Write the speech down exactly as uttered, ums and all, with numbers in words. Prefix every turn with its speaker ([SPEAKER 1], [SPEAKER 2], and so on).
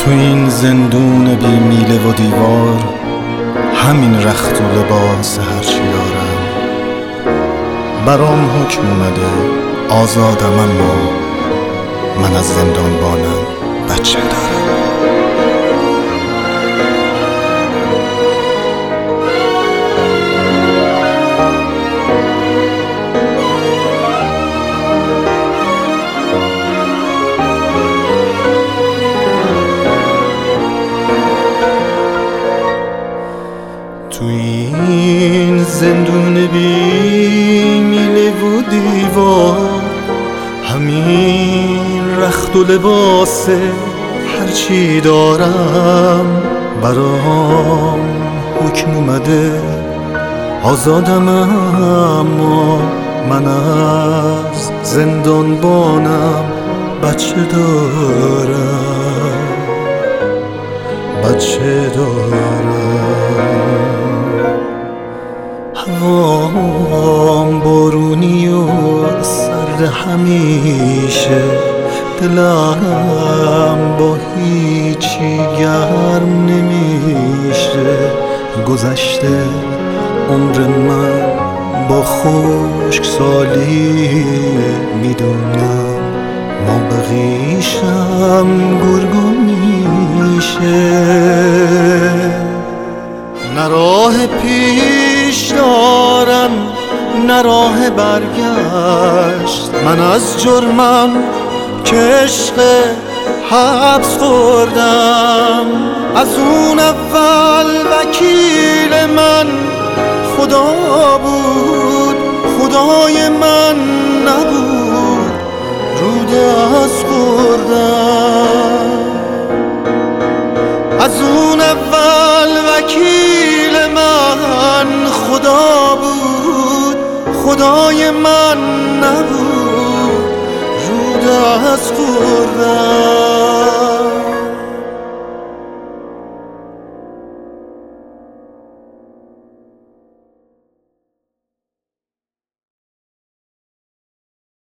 [SPEAKER 1] تو این زندون بی میله و دیوار، همین رخت و لباس هرچی دارم. برام حکم اومده آزادم، اما من از زندانبانم بچه دارم. تو این زندون بی میله و دیوار، همین رخت و لباس هرچی دارم. برام حکم اومده آزادم، اما من از زندانبانم بچه دارم، بچه دارم. هوام بارونی و سرد همیشه، دلم با هیچی گرم نمیشه. گذشته عمر من با خشکسالی، میدونم ما بقیشم گرگو میشه. نه راه پیش دارم نه راه برگشت، من از جرمم که عشق حبس خوردم. از اون اول وکیل من خدا بود، خدای من نبود، رو دست خوردم. از اون اول وکیل من خدا بود، خدای من نبود، رو دست خوردم.